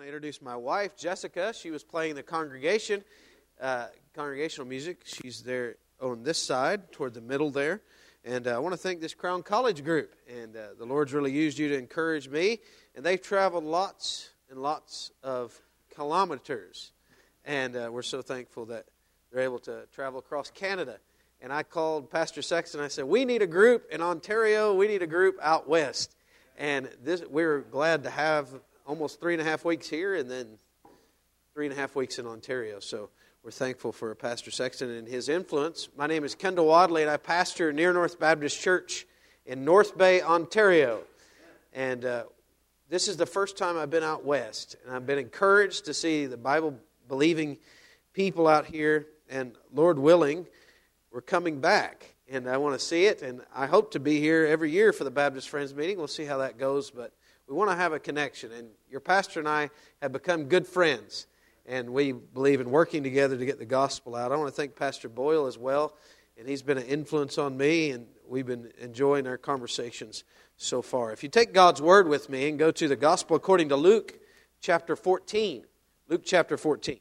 to introduce my wife, Jessica. She was playing the congregational music. She's there on this side, toward the middle there. And I want to thank this Crown College group. And the Lord's really used you to encourage me. And they've traveled lots and lots of kilometers. And we're so thankful that they're able to travel across Canada. And I called Pastor Sexton. I said, we need a group in Ontario. We need a group out west. And we're glad to have almost 3.5 weeks here and then 3.5 weeks in Ontario. So we're thankful for Pastor Sexton and his influence. My name is Kendall Wadley, and I pastor Near North Baptist Church in North Bay, Ontario. And this is the first time I've been out west. And I've been encouraged to see the Bible-believing people out here. And Lord willing, we're coming back. And I want to see it, and I hope to be here every year for the Baptist Friends meeting. We'll see how that goes, but we want to have a connection. And your pastor and I have become good friends, and we believe in working together to get the gospel out. I want to thank Pastor Boyle as well, and he's been an influence on me, and we've been enjoying our conversations so far. If you take God's Word with me and go to the Gospel according to Luke chapter 14. Luke chapter 14.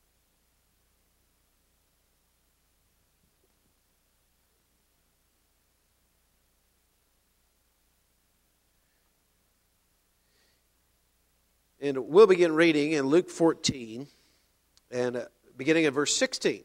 And we'll begin reading in Luke 14, and beginning at verse 16.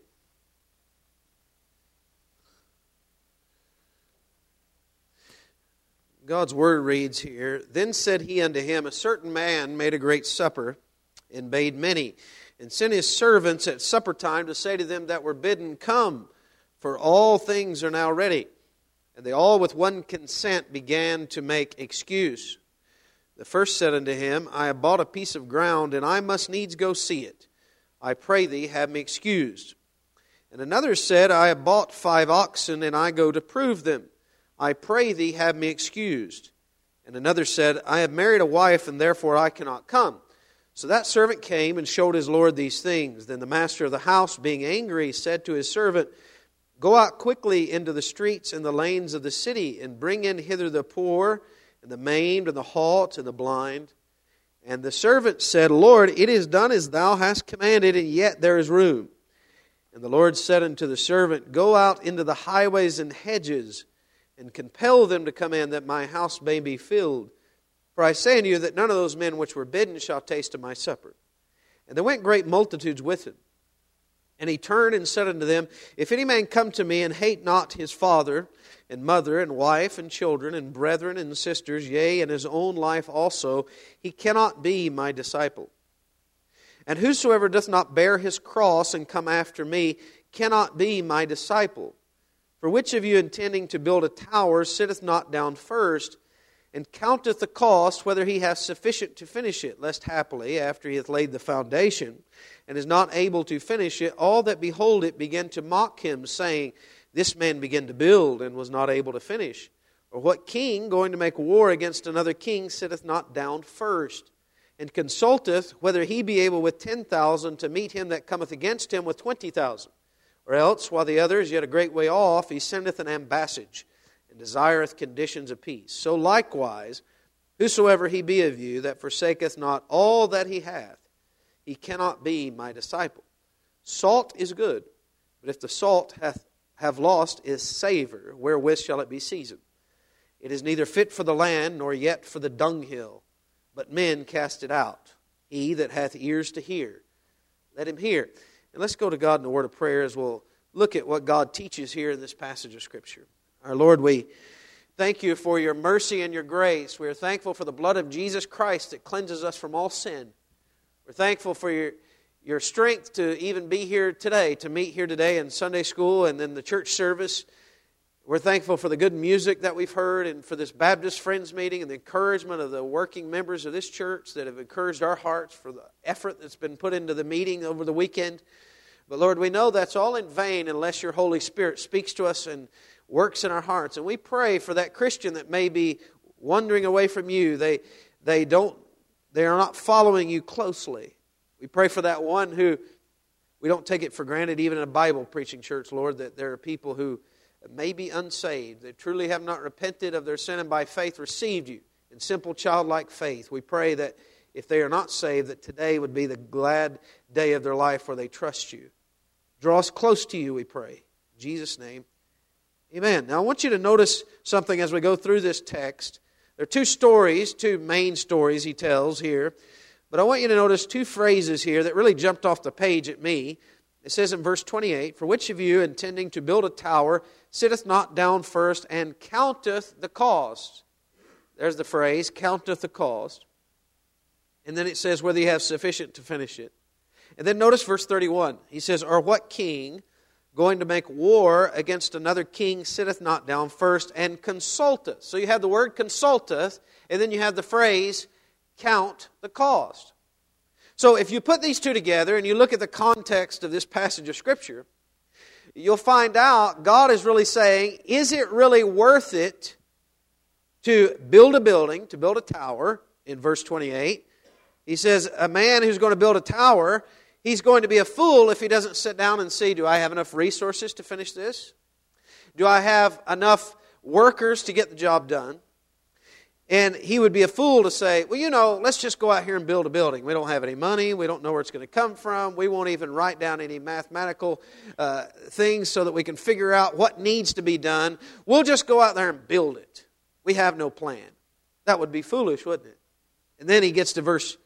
God's word reads here, Then said he unto him, A certain man made a great supper, and bade many, and sent his servants at supper time to say to them that were bidden, Come, for all things are now ready. And they all with one consent began to make excuse. The first said unto him, I have bought a piece of ground, and I must needs go see it. I pray thee, have me excused. And another said, I have bought 5 oxen, and I go to prove them. I pray thee, have me excused. And another said, I have married a wife, and therefore I cannot come. So that servant came and showed his lord these things. Then the master of the house, being angry, said to his servant, Go out quickly into the streets and the lanes of the city, and bring in hither the poor, and the maimed, and the halt, and the blind. And the servant said, Lord, it is done as thou hast commanded, and yet there is room. And the Lord said unto the servant, Go out into the highways and hedges, and compel them to come in, that my house may be filled. For I say unto you that none of those men which were bidden shall taste of my supper. And there went great multitudes with him. And he turned and said unto them, If any man come to me and hate not his father, and mother, and wife, and children, and brethren, and sisters, yea, and his own life also, he cannot be my disciple. And whosoever doth not bear his cross and come after me cannot be my disciple. For which of you intending to build a tower sitteth not down first, and counteth the cost whether he hath sufficient to finish it, lest haply, after he hath laid the foundation, and is not able to finish it, all that behold it begin to mock him, saying, This man began to build, and was not able to finish. Or what king, going to make war against another king, sitteth not down first, and consulteth whether he be able with 10,000 to meet him that cometh against him with 20,000? Or else, while the other is yet a great way off, he sendeth an ambassage, and desireth conditions of peace. So likewise, whosoever he be of you that forsaketh not all that he hath, he cannot be my disciple. Salt is good, but if the salt have lost its savor, wherewith shall it be seasoned? It is neither fit for the land, nor yet for the dunghill, but men cast it out. He that hath ears to hear, let him hear. And let's go to God in a word of prayer as we'll look at what God teaches here in this passage of Scripture. Our Lord, we thank you for your mercy and your grace. We are thankful for the blood of Jesus Christ that cleanses us from all sin. We're thankful for your strength to even be here today, to meet here today in Sunday school and then the church service. We're thankful for the good music that we've heard and for this Baptist Friends meeting and the encouragement of the working members of this church that have encouraged our hearts, for the effort that's been put into the meeting over the weekend. But Lord, we know that's all in vain unless your Holy Spirit speaks to us and works in our hearts. And we pray for that Christian that may be wandering away from you. They are not following you closely. We pray for that one who, we don't take it for granted even in a Bible preaching church, Lord, that there are people who may be unsaved. They truly have not repented of their sin and by faith received you in simple childlike faith. We pray that if they are not saved, that today would be the glad day of their life where they trust you. Draw us close to you, we pray. In Jesus' name, amen. Now I want you to notice something as we go through this text. There are two main stories he tells here. But I want you to notice two phrases here that really jumped off the page at me. It says in verse 28, "For which of you, intending to build a tower, sitteth not down first and counteth the cost?" There's the phrase, counteth the cost. And then it says whether you have sufficient to finish it. And then notice verse 31. He says, "Or what king, going to make war against another king, sitteth not down first and consulteth?" So you have the word consulteth, and then you have the phrase, count the cost. So if you put these two together and you look at the context of this passage of Scripture, you'll find out God is really saying, is it really worth it to build a building, to build a tower? In verse 28, he says, a man who's going to build a tower, he's going to be a fool if he doesn't sit down and see, do I have enough resources to finish this? Do I have enough workers to get the job done? And he would be a fool to say, well, let's just go out here and build a building. We don't have any money. We don't know where it's going to come from. We won't even write down any mathematical things so that we can figure out what needs to be done. We'll just go out there and build it. We have no plan. That would be foolish, wouldn't it? And then he gets to verse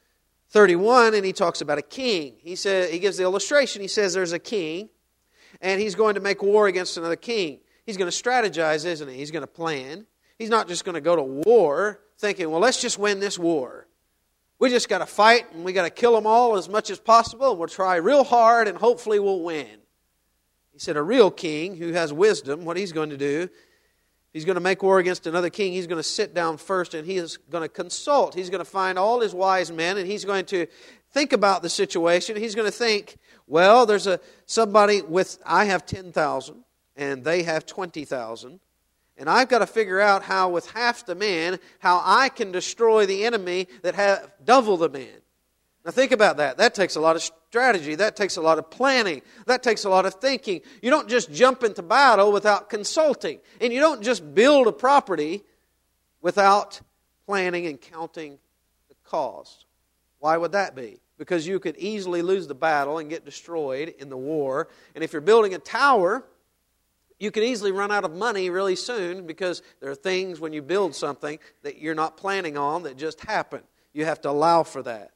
31 and he talks about a king. He gives the illustration. He says there's a king and he's going to make war against another king. He's going to strategize, isn't he? He's going to plan. He's not just going to go to war thinking, well, let's just win this war. We just got to fight and we got to kill them all as much as possible and we'll try real hard and hopefully we'll win. He said a real king who has wisdom, what he's going to do, he's going to make war against another king. He's going to sit down first and he is going to consult. He's going to find all his wise men and he's going to think about the situation. He's going to think, well, there's somebody I have 10,000 and they have 20,000. And I've got to figure out how, with half the men, how I can destroy the enemy that have double the men. Now think about that. That takes a lot of strategy. That takes a lot of planning. That takes a lot of thinking. You don't just jump into battle without consulting. And you don't just build a property without planning and counting the cost. Why would that be? Because you could easily lose the battle and get destroyed in the war. And if you're building a tower, you can easily run out of money really soon because there are things when you build something that you're not planning on that just happen. You have to allow for that.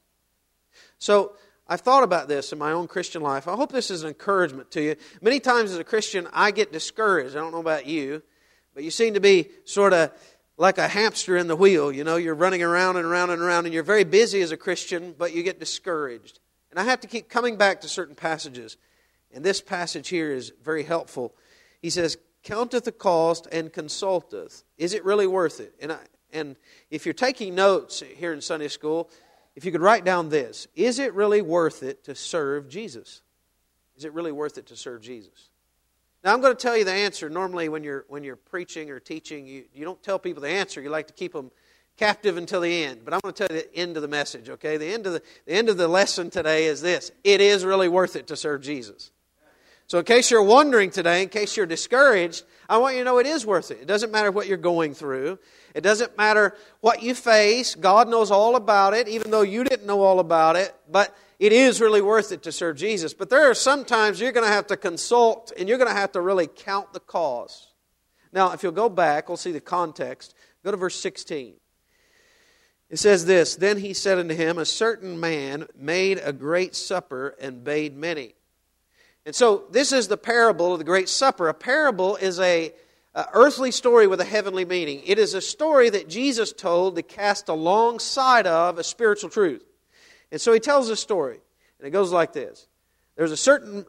So I've thought about this in my own Christian life. I hope this is an encouragement to you. Many times as a Christian, I get discouraged. I don't know about you, but you seem to be sort of like a hamster in the wheel. You're running around and around and around, and you're very busy as a Christian, but you get discouraged. And I have to keep coming back to certain passages. And this passage here is very helpful. He says, counteth the cost and consulteth. Is it really worth it? And if you're taking notes here in Sunday school, if you could write down this. Is it really worth it to serve Jesus? Is it really worth it to serve Jesus? Now I'm going to tell you the answer. Normally when you're preaching or teaching, you don't tell people the answer. You like to keep them captive until the end. But I'm going to tell you the end of the message, okay? The end of the lesson today is this. It is really worth it to serve Jesus. So in case you're wondering today, in case you're discouraged, I want you to know it is worth it. It doesn't matter what you're going through. It doesn't matter what you face. God knows all about it, even though you didn't know all about it. But it is really worth it to serve Jesus. But there are some times you're going to have to consult and you're going to have to really count the cost. Now, if you'll go back, we'll see the context. Go to verse 16. It says this, Then he said unto him, A certain man made a great supper and bade many. And so this is the parable of the Great Supper. A parable is an earthly story with a heavenly meaning. It is a story that Jesus told to cast alongside of a spiritual truth. And so he tells a story. And it goes like this. There's a certain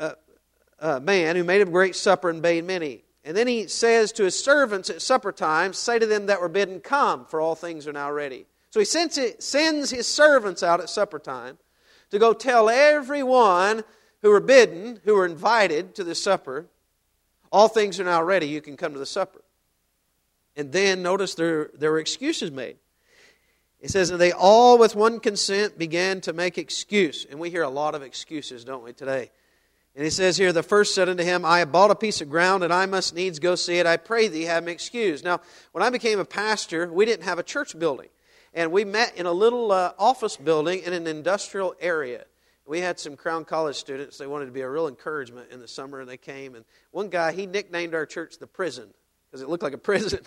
man who made a great supper and bade many. And then he says to his servants at supper time, Say to them that were bidden, Come, for all things are now ready. So he sends his servants out at supper time to go tell everyone who were bidden, who were invited to the supper, all things are now ready, you can come to the supper. And then notice there were excuses made. It says, And they all with one consent began to make excuse. And we hear a lot of excuses, don't we, today? And he says here, the first said unto him, I have bought a piece of ground, and I must needs go see it. I pray thee, have me excused. Now, when I became a pastor, we didn't have a church building. and we met in a little office building in an industrial area. We had some Crown College students. They wanted to be a real encouragement in the summer, and they came. And one guy, he nicknamed our church the prison because it looked like a prison.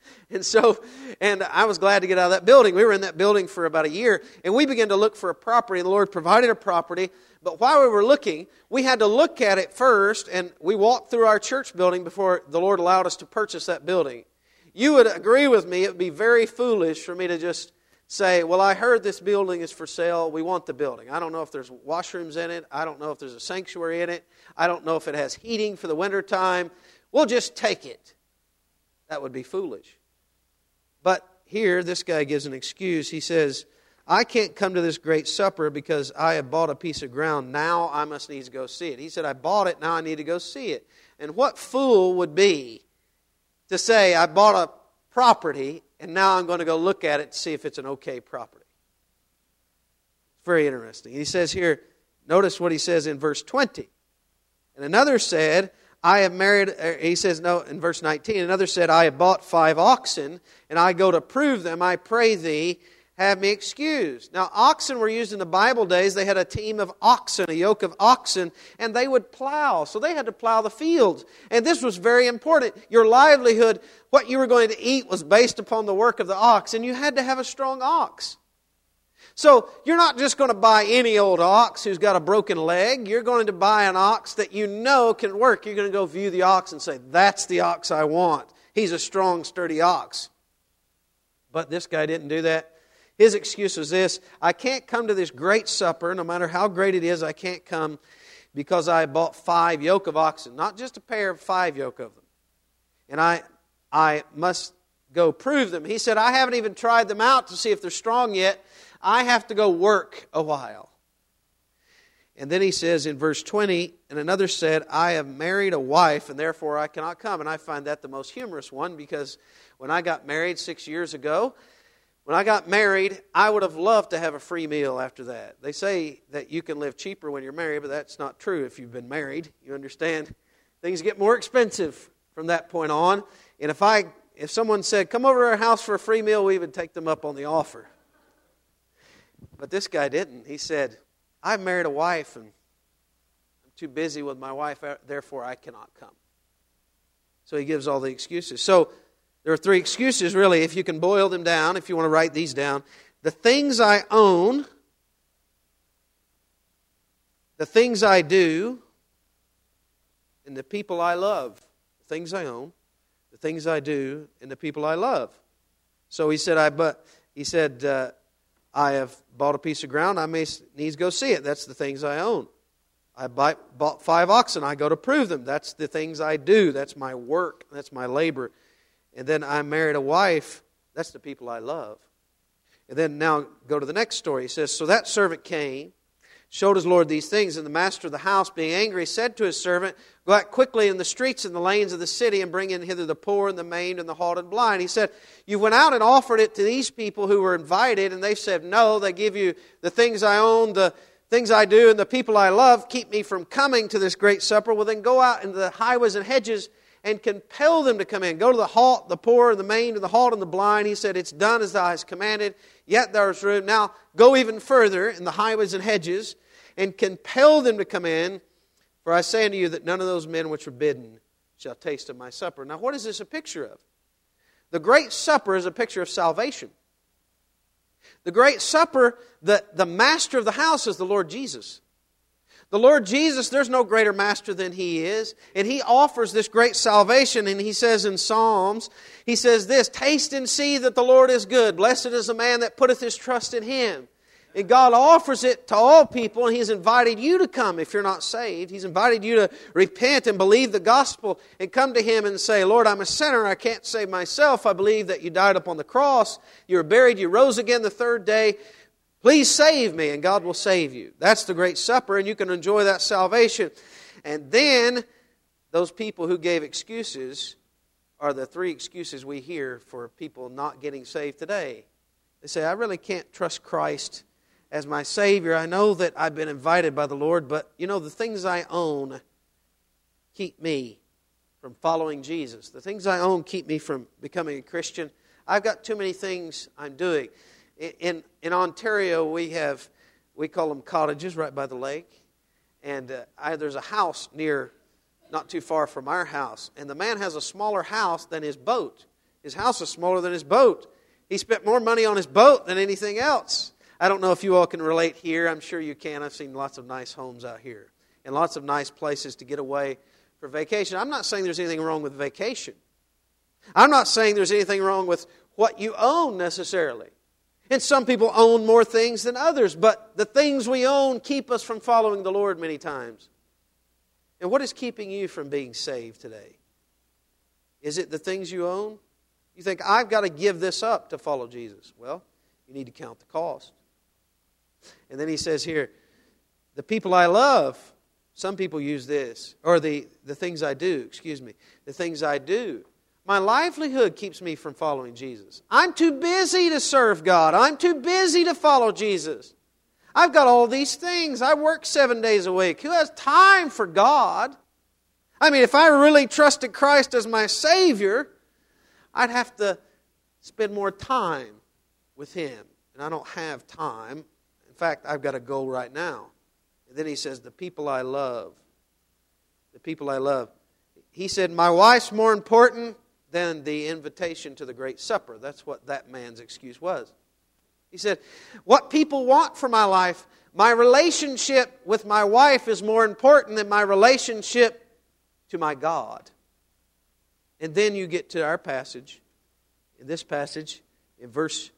And I was glad to get out of that building. We were in that building for about a year, and we began to look for a property. The Lord provided a property, but while we were looking, we had to look at it first, and we walked through our church building before the Lord allowed us to purchase that building. You would agree with me, it would be very foolish for me to just say, well, I heard this building is for sale, we want the building. I don't know if there's washrooms in it. I don't know if there's a sanctuary in it. I don't know if it has heating for the wintertime. We'll just take it. That would be foolish. But here, this guy gives an excuse. He says, I can't come to this great supper because I have bought a piece of ground. Now I must needs go see it. He said, I bought it, now I need to go see it. And what fool would be to say, I bought a property, and now I'm going to go look at it to see if it's an okay property. It's very interesting. He says here, notice what he says in verse 20. And another said, I have married, he says, no, in verse 19, another said, I have bought 5 oxen, and I go to prove them. I pray thee, have me excused. Now, oxen were used in the Bible days. They had a team of oxen, a yoke of oxen, and they would plow. So they had to plow the fields. And this was very important. Your livelihood, what you were going to eat, was based upon the work of the ox, and you had to have a strong ox. So you're not just going to buy any old ox who's got a broken leg. You're going to buy an ox that you know can work. You're going to go view the ox and say, that's the ox I want. He's a strong, sturdy ox. But this guy didn't do that. His excuse was this, I can't come to this great supper, no matter how great it is, I can't come because I bought 5 yoke of oxen. Not just a pair, 5 yoke of them. And I must go prove them. He said, I haven't even tried them out to see if they're strong yet. I have to go work a while. And then he says in verse 20, and another said, I have married a wife, and therefore I cannot come. And I find that the most humorous one, because when I got married 6 years ago, when I got married, I would have loved to have a free meal after that. They say that you can live cheaper when you're married, but that's not true if you've been married. You understand? Things get more expensive from that point on. And if someone said, come over to our house for a free meal, we would take them up on the offer. But this guy didn't. He said, I've married a wife, and I'm too busy with my wife, therefore I cannot come. So he gives all the excuses. So there are 3 excuses, really, if you can boil them down, if you want to write these down. The things I own, the things I do, and the people I love. The things I own, the things I do, and the people I love. So he said, I have bought a piece of ground, I may needs go see it. That's the things I own. I bought 5 oxen, I go to prove them. That's the things I do. That's my work. That's my labor. And then I married a wife. That's the people I love. And then now go to the next story. He says, so that servant came, showed his Lord these things, and the master of the house, being angry, said to his servant, go out quickly in the streets and the lanes of the city and bring in hither the poor and the maimed and the halt and blind. He said, you went out and offered it to these people who were invited, and they said no. They give you the things I own, the things I do, and the people I love keep me from coming to this great supper. Well, then go out into the highways and hedges and compel them to come in. Go to the halt, the poor, the maimed, and the halt and the blind. He said, it's done as thou hast commanded, yet there is room. Now go even further in the highways and hedges, and compel them to come in. For I say unto you that none of those men which are bidden shall taste of my supper. Now what is this a picture of? The great supper is a picture of salvation. The great supper, the master of the house is the Lord Jesus. The Lord Jesus, there's no greater master than He is. And He offers this great salvation. And He says in Psalms, He says this, taste and see that the Lord is good. Blessed is the man that putteth his trust in Him. And God offers it to all people, and He's invited you to come if you're not saved. He's invited you to repent and believe the gospel and come to Him and say, Lord, I'm a sinner. I can't save myself. I believe that You died upon the cross. You were buried. You rose again the 3rd day. Please save me, and God will save you. That's the great supper, and you can enjoy that salvation. And then those people who gave excuses are the 3 excuses we hear for people not getting saved today. They say, I really can't trust Christ as my Savior. I know that I've been invited by the Lord, but the things I own keep me from following Jesus. The things I own keep me from becoming a Christian. I've got too many things I'm doing. In Ontario, we call them cottages right by the lake. And there's a house not too far from our house. And the man has a smaller house than his boat. His house is smaller than his boat. He spent more money on his boat than anything else. I don't know if you all can relate here. I'm sure you can. I've seen lots of nice homes out here. And lots of nice places to get away for vacation. I'm not saying there's anything wrong with vacation. I'm not saying there's anything wrong with what you own necessarily. And some people own more things than others, but the things we own keep us from following the Lord many times. And what is keeping you from being saved today? Is it the things you own? You think, I've got to give this up to follow Jesus. Well, you need to count the cost. And then he says here, the people I love, some people use this, or the things I do, the things I do. My livelihood keeps me from following Jesus. I'm too busy to serve God. I'm too busy to follow Jesus. I've got all these things. I work 7 days a week. Who has time for God? I mean, if I really trusted Christ as my Savior, I'd have to spend more time with Him. And I don't have time. In fact, I've got a goal right now. And then he says, the people I love. The people I love. He said, my wife's more important than the invitation to the great supper. That's what that man's excuse was. He said, what people want for my life, my relationship with my wife is more important than my relationship to my God. And then you get to our passage. In this passage, in verse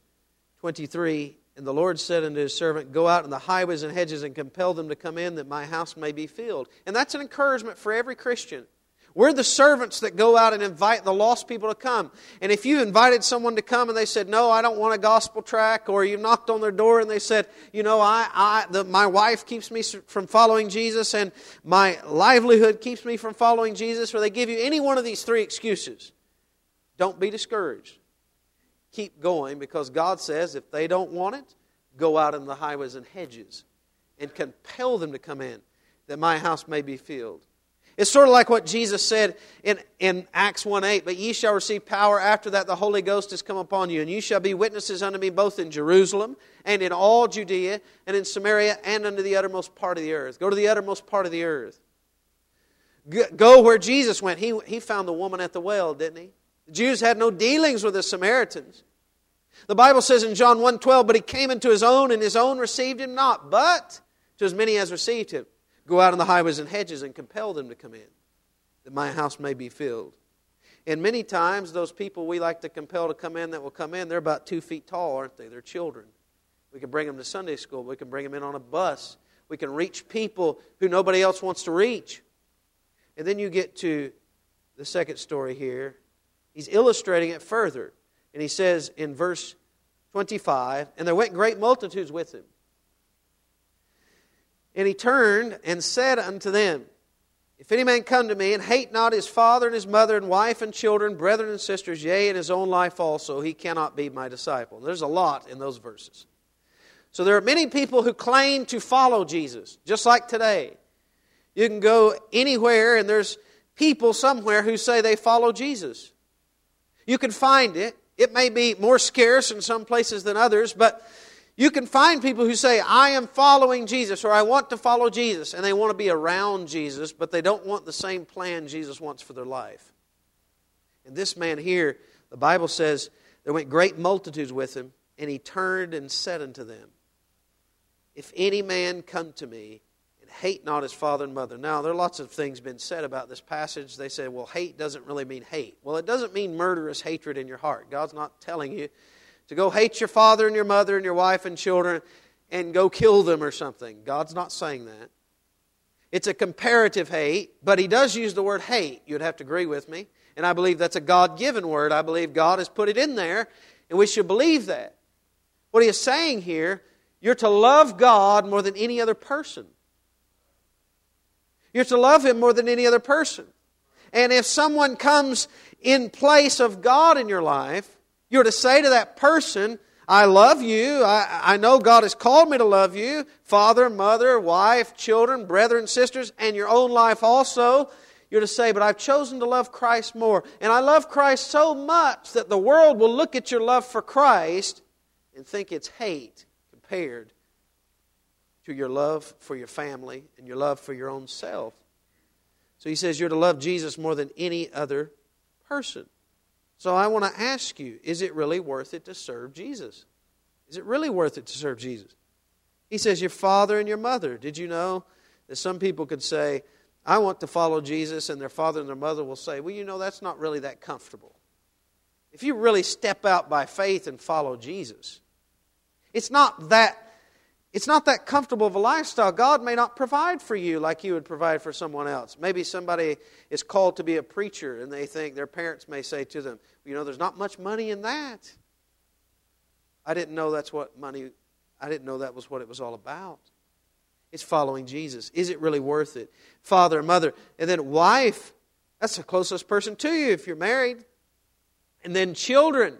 23, and the Lord said unto His servant, go out in the highways and hedges and compel them to come in, that my house may be filled. And that's an encouragement for every Christian. We're the servants that go out and invite the lost people to come. And if you invited someone to come and they said, no, I don't want a gospel tract, or you knocked on their door and they said, you know, my wife keeps me from following Jesus and my livelihood keeps me from following Jesus, or they give you any one of these three excuses, don't be discouraged. Keep going, because God says if they don't want it, go out in the highways and hedges and compel them to come in, that my house may be filled. It's sort of like what Jesus said in Acts 1:8, but ye shall receive power after that the Holy Ghost has come upon you, and you shall be witnesses unto me both in Jerusalem and in all Judea and in Samaria and unto the uttermost part of the earth. Go to the uttermost part of the earth. Go where Jesus went. He found the woman at the well, didn't he? The Jews had no dealings with the Samaritans. The Bible says in John 1:12, but he came into his own, and his own received him not, but to as many as received him. Go out in the highways and hedges and compel them to come in, that my house may be filled. And many times, those people we like to compel to come in that will come in, they're about 2 feet tall, aren't they? They're children. We can bring them to Sunday school. We can bring them in on a bus. We can reach people who nobody else wants to reach. And then you get to the second story here. He's illustrating it further. And he says in verse 25, and there went great multitudes with him. And he turned and said unto them, if any man come to me and hate not his father and his mother and wife and children, brethren and sisters, yea, and his own life also, he cannot be my disciple. There's a lot in those verses. So there are many people who claim to follow Jesus, just like today. You can go anywhere and there's people somewhere who say they follow Jesus. You can find it. It may be more scarce in some places than others, but you can find people who say, I am following Jesus, or I want to follow Jesus, and they want to be around Jesus, but they don't want the same plan Jesus wants for their life. And this man here, the Bible says, there went great multitudes with him, and he turned and said unto them, if any man come to me and hate not his father and mother. Now, there are lots of things been said about this passage. They say, well, hate doesn't really mean hate. Well, it doesn't mean murderous hatred in your heart. God's not telling you to go hate your father and your mother and your wife and children and go kill them or something. God's not saying that. It's a comparative hate, but He does use the word hate. You'd have to agree with me. And I believe that's a God-given word. I believe God has put it in there, and we should believe that. What He is saying here, you're to love God more than any other person. You're to love Him more than any other person. And if someone comes in place of God in your life, you're to say to that person, I love you. I know God has called me to love you. Father, mother, wife, children, brethren, sisters, and your own life also. You're to say, but I've chosen to love Christ more. And I love Christ so much that the world will look at your love for Christ and think it's hate compared to your love for your family and your love for your own self. So he says you're to love Jesus more than any other person. So I want to ask you, is it really worth it to serve Jesus? Is it really worth it to serve Jesus? He says your father and your mother. Did you know that some people could say, I want to follow Jesus, and their father and their mother will say, well, you know, that's not really that comfortable. If you really step out by faith and follow Jesus, it's not that comfortable of a lifestyle. God may not provide for you like you would provide for someone else. Maybe somebody is called to be a preacher, and they think their parents may say to them, you know, there's not much money in that. I didn't know that was what it was all about. It's following Jesus. Is it really worth it? Father, mother, and then wife. That's the closest person to you if you're married. And then children.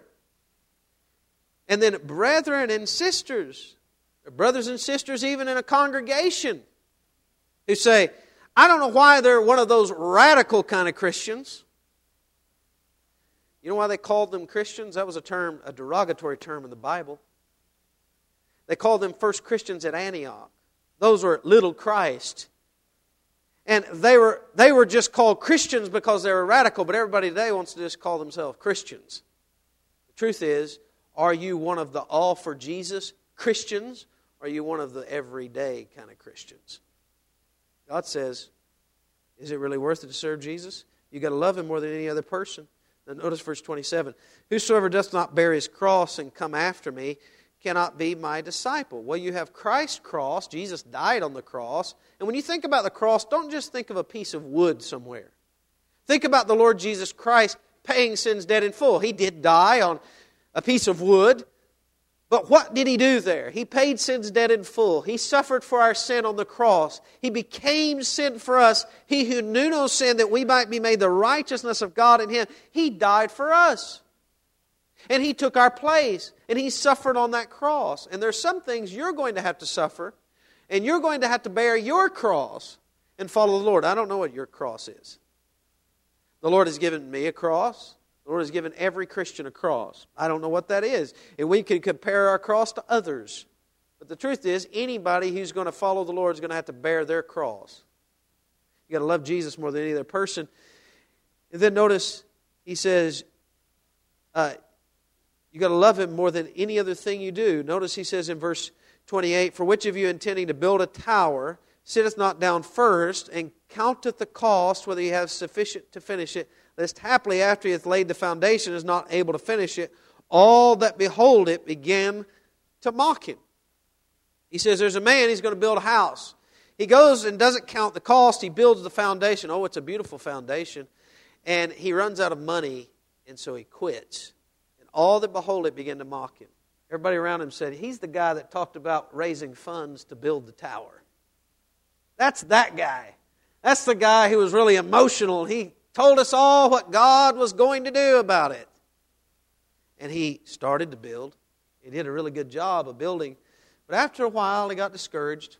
And then brethren and sisters. Brothers and sisters even in a congregation who say, I don't know why they're one of those radical kind of Christians. You know why they called them Christians? That was a derogatory term in the Bible. They called them first Christians at Antioch. Those were little Christ. And they were just called Christians because they were radical, but everybody today wants to just call themselves Christians. The truth is, are you one of the all for Jesus Christians, or are you one of the everyday kind of Christians? God says, is it really worth it to serve Jesus? You've got to love Him more than any other person. Now notice verse 27. Whosoever doth not bear his cross and come after me cannot be my disciple. Well, you have Christ's cross. Jesus died on the cross. And when you think about the cross, don't just think of a piece of wood somewhere. Think about the Lord Jesus Christ paying sin's debt in full. He did die on a piece of wood. But what did He do there? He paid sin's debt in full. He suffered for our sin on the cross. He became sin for us. He who knew no sin, that we might be made the righteousness of God in Him. He died for us. And He took our place. And He suffered on that cross. And there's some things you're going to have to suffer. And you're going to have to bear your cross and follow the Lord. I don't know what your cross is. The Lord has given me a cross. The Lord has given every Christian a cross. I don't know what that is. And we can compare our cross to others. But the truth is, anybody who's going to follow the Lord is going to have to bear their cross. You've got to love Jesus more than any other person. And then notice, he says, you've got to love Him more than any other thing you do. Notice he says in verse 28, for which of you intending to build a tower sitteth not down first and counteth the cost, whether he has sufficient to finish it, lest haply after he hath laid the foundation is not able to finish it, all that behold it begin to mock him. He says there's a man, he's going to build a house. He goes and doesn't count the cost, he builds the foundation. Oh, it's a beautiful foundation. And he runs out of money, and so he quits. And all that behold it begin to mock him. Everybody around him said, he's the guy that talked about raising funds to build the tower. That's that guy. That's the guy who was really emotional. He told us all what God was going to do about it. And he started to build. He did a really good job of building. But after a while, he got discouraged.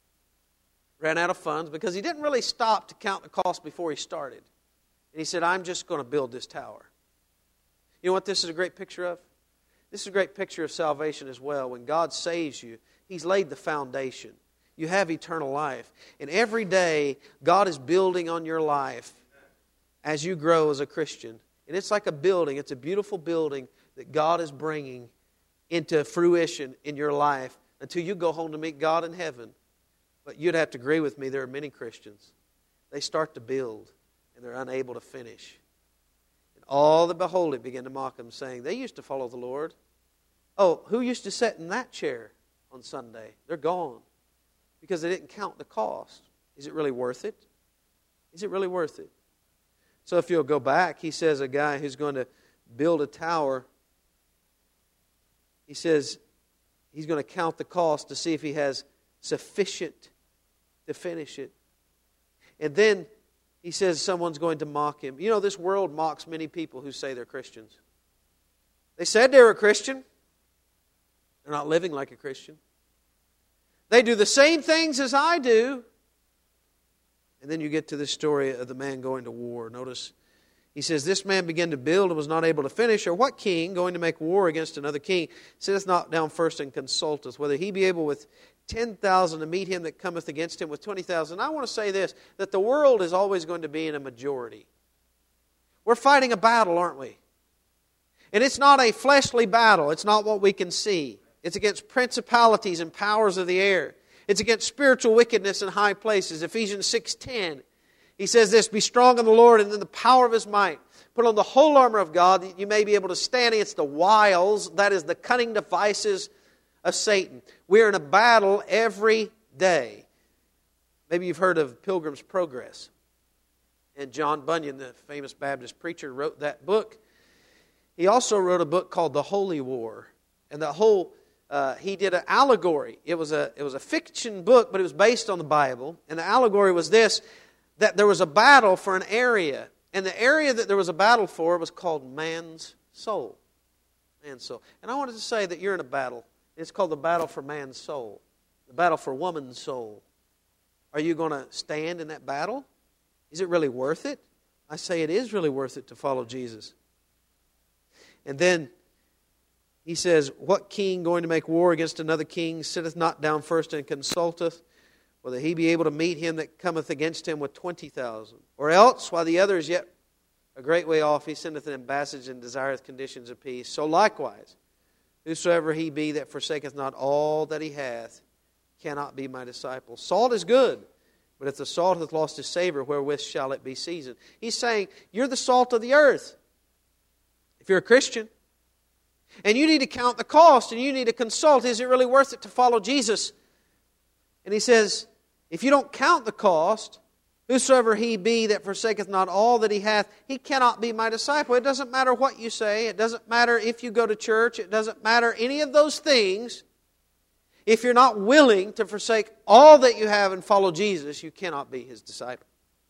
Ran out of funds because he didn't really stop to count the cost before he started. And he said, I'm just going to build this tower. You know what this is a great picture of? This is a great picture of salvation as well. When God saves you, He's laid the foundation. You have eternal life. And every day, God is building on your life as you grow as a Christian. And it's like a building. It's a beautiful building that God is bringing into fruition in your life until you go home to meet God in heaven. But you'd have to agree with me, there are many Christians. They start to build, and they're unable to finish. And all that behold it begin to mock them, saying, they used to follow the Lord. Oh, who used to sit in that chair on Sunday? They're gone. Because they didn't count the cost. Is it really worth it? Is it really worth it? So if you'll go back, he says a guy who's going to build a tower, he says he's going to count the cost to see if he has sufficient to finish it. And then he says someone's going to mock him. You know, this world mocks many people who say they're Christians. They said they were a Christian. They're not living like a Christian. They do the same things as I do. And then you get to the story of the man going to war. Notice He says, this man began to build and was not able to finish. Or what king, going to make war against another king, sitteth not down first and consulteth, whether he be able with 10,000 to meet him that cometh against him with 20,000. I want to say this, that the world is always going to be in a majority. We're fighting a battle, aren't we? And it's not a fleshly battle. It's not what we can see. It's against principalities and powers of the air. It's against spiritual wickedness in high places. Ephesians 6:10. He says this, be strong in the Lord and in the power of His might. Put on the whole armor of God that you may be able to stand against the wiles, that is the cunning devices of Satan. We are in a battle every day. Maybe you've heard of Pilgrim's Progress. And John Bunyan, the famous Baptist preacher, wrote that book. He also wrote a book called The Holy War. And he did an allegory. It was a fiction book, but it was based on the Bible. And the allegory was this, that there was a battle for an area. And the area that there was a battle for was called man's soul. Man's soul. And I wanted to say that you're in a battle. It's called the battle for man's soul. The battle for woman's soul. Are you going to stand in that battle? Is it really worth it? I say it is really worth it to follow Jesus. And then he says, what king going to make war against another king sitteth not down first and consulteth, whether he be able to meet him that cometh against him with 20,000? Or else, while the other is yet a great way off, he sendeth an ambassage and desireth conditions of peace. So likewise, whosoever he be that forsaketh not all that he hath, cannot be my disciple. Salt is good, but if the salt hath lost his savor, wherewith shall it be seasoned? He's saying, you're the salt of the earth. If you're a Christian, and you need to count the cost, and you need to consult, is it really worth it to follow Jesus? And he says, if you don't count the cost, whosoever he be that forsaketh not all that he hath, he cannot be my disciple. It doesn't matter what you say. It doesn't matter if you go to church. It doesn't matter any of those things. If you're not willing to forsake all that you have and follow Jesus, you cannot be His disciple.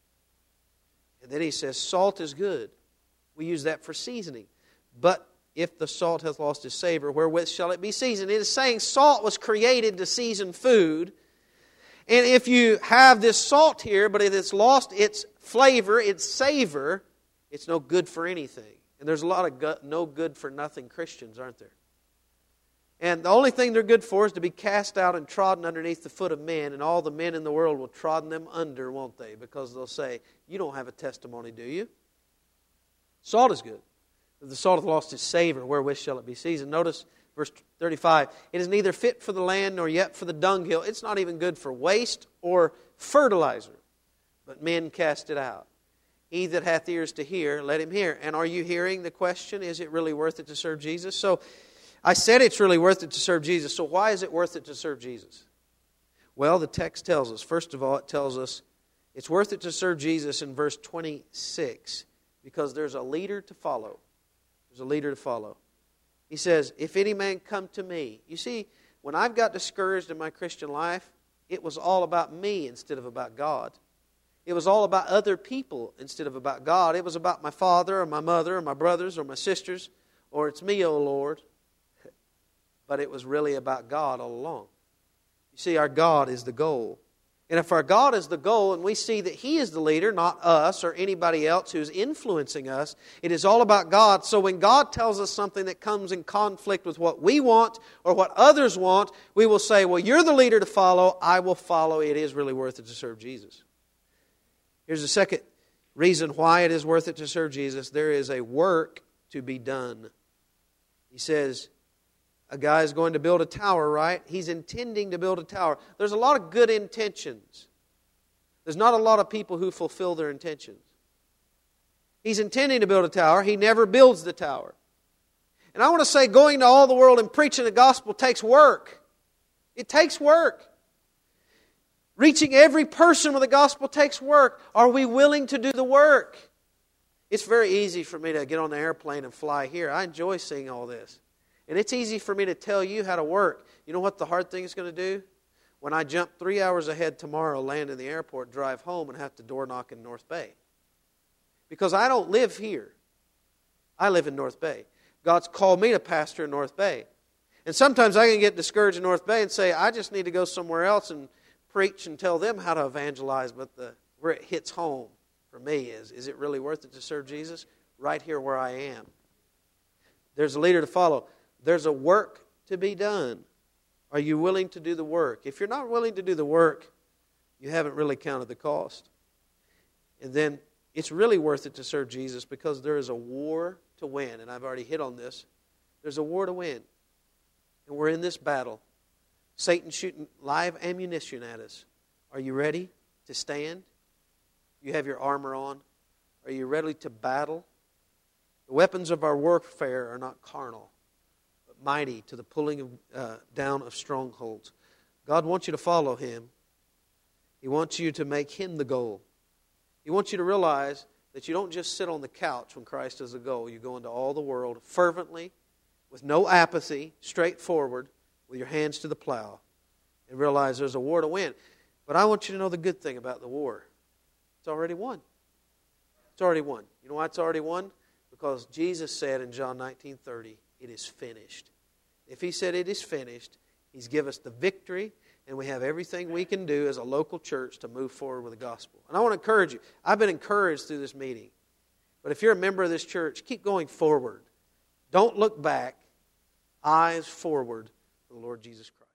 And then he says, salt is good. We use that for seasoning. But if the salt hath lost his savor, wherewith shall it be seasoned? It is saying salt was created to season food. And if you have this salt here, but it has lost its flavor, its savor, it's no good for anything. And there's a lot of no good for nothing Christians, aren't there? And the only thing they're good for is to be cast out and trodden underneath the foot of men, and all the men in the world will trodden them under, won't they? Because they'll say, you don't have a testimony, do you? Salt is good. If the salt hath lost its savor, wherewith shall it be seasoned? Notice verse 35. It is neither fit for the land nor yet for the dunghill. It's not even good for waste or fertilizer. But men cast it out. He that hath ears to hear, let him hear. And are you hearing the question? Is it really worth it to serve Jesus? So I said it's really worth it to serve Jesus. So why is it worth it to serve Jesus? Well, the text tells us. First of all, it tells us it's worth it to serve Jesus in verse 26 because there's a leader to follow. There's a leader to follow. He says, if any man come to me. You see, when I've got discouraged in my Christian life, it was all about me instead of about God. It was all about other people instead of about God. It was about my father or my mother or my brothers or my sisters, or it's me, O Lord. But it was really about God all along. You see, our God is the goal. And if our God is the goal and we see that He is the leader, not us or anybody else who's influencing us, it is all about God. So when God tells us something that comes in conflict with what we want or what others want, we will say, well, you're the leader to follow, I will follow. It is really worth it to serve Jesus. Here's the second reason why it is worth it to serve Jesus. There is a work to be done. He says, a guy is going to build a tower, right? He's intending to build a tower. There's a lot of good intentions. There's not a lot of people who fulfill their intentions. He's intending to build a tower. He never builds the tower. And I want to say going to all the world and preaching the gospel takes work. It takes work. Reaching every person with the gospel takes work. Are we willing to do the work? It's very easy for me to get on the airplane and fly here. I enjoy seeing all this. And it's easy for me to tell you how to work. You know what the hard thing is going to do? When I jump 3 hours ahead tomorrow, land in the airport, drive home, and have to door knock in North Bay. Because I don't live here. I live in North Bay. God's called me to pastor in North Bay. And sometimes I can get discouraged in North Bay and say, I just need to go somewhere else and preach and tell them how to evangelize, but where it hits home. for me is it really worth it to serve Jesus? Right here where I am. There's a leader to follow. There's a work to be done. Are you willing to do the work? If you're not willing to do the work, you haven't really counted the cost. And then it's really worth it to serve Jesus because there is a war to win. And I've already hit on this. There's a war to win. And we're in this battle. Satan's shooting live ammunition at us. Are you ready to stand? You have your armor on. Are you ready to battle? The weapons of our warfare are not carnal, but mighty to the pulling down of strongholds. God wants you to follow Him. He wants you to make Him the goal. He wants you to realize that you don't just sit on the couch when Christ is the goal. You go into all the world fervently, with no apathy, straightforward, with your hands to the plow, and realize there's a war to win. But I want you to know the good thing about the war. It's already won. It's already won. You know why it's already won? Because Jesus said in John 19:30, it is finished. If He said it is finished, He's given us the victory, and we have everything we can do as a local church to move forward with the gospel. And I want to encourage you. I've been encouraged through this meeting. But if you're a member of this church, keep going forward. Don't look back. Eyes forward to the Lord Jesus Christ.